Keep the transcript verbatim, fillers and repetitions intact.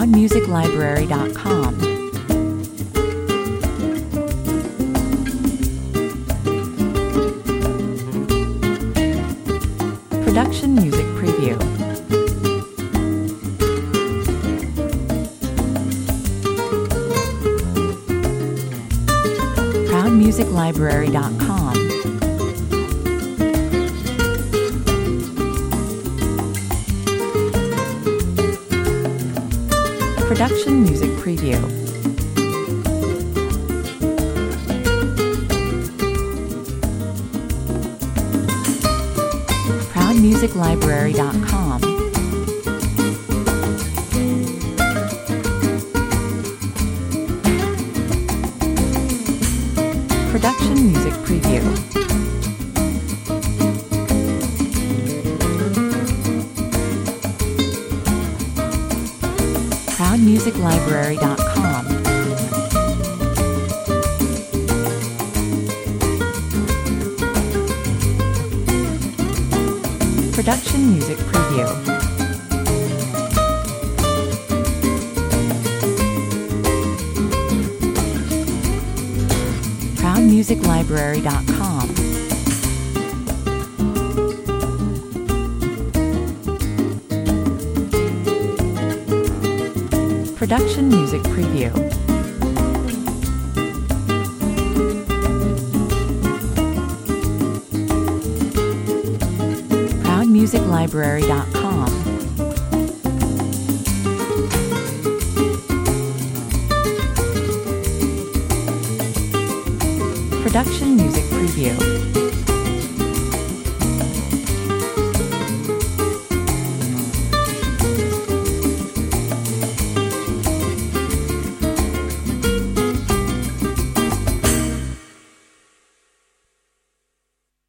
proud music library dot com. Production Music Preview. proud music library dot com. Production Music Preview. proud music library dot com. Production Music Preview. proud music library dot com. Production Music Preview. proud music library dot com. Production Music Preview. proud music library dot com. Production Music Preview.